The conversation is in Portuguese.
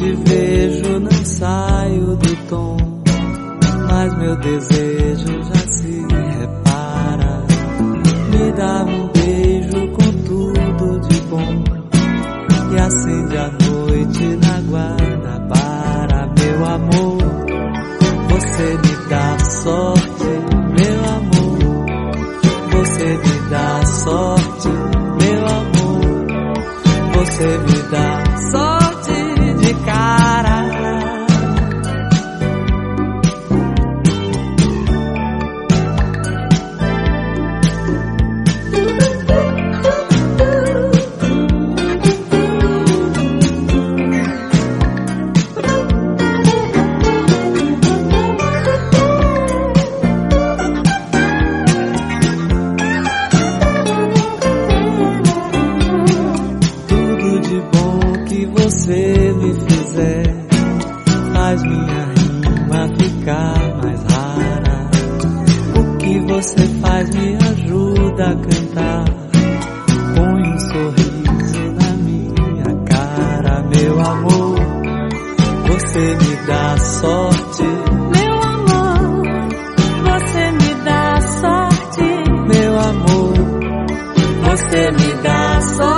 te vejo não saio do tom, mas meu desejo já se repara. Me dá um beijo com tudo de bom e acende a noite na Guanabara. Meu amor, você me dá sorte, meu amor. Você me dá sorte, meu amor. Você me dá sorte de cara. Você me fizer faz minha rima ficar mais rara. O que você faz me ajuda a cantar. Põe um sorriso na minha cara. Meu amor, você me dá sorte. Meu amor, você me dá sorte. Meu amor, você me dá sorte.